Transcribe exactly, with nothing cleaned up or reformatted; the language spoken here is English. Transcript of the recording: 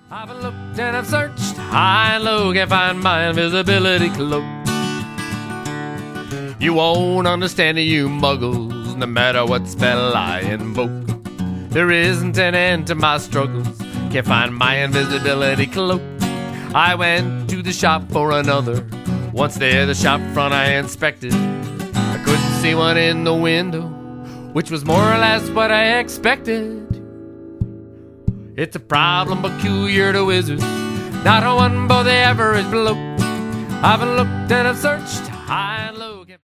I've looked and I've searched high and low, can't find my invisibility cloak. You won't understand it, you muggles, no matter what spell I invoke. There isn't an end to my struggles, can't find my invisibility cloak. I went to the shop for another. Once there, the shop front I inspected. I couldn't see one in the window, which was more or less what I expected. It's a problem peculiar to wizards, not a one but the average bloke. I've looked and I've searched high and low.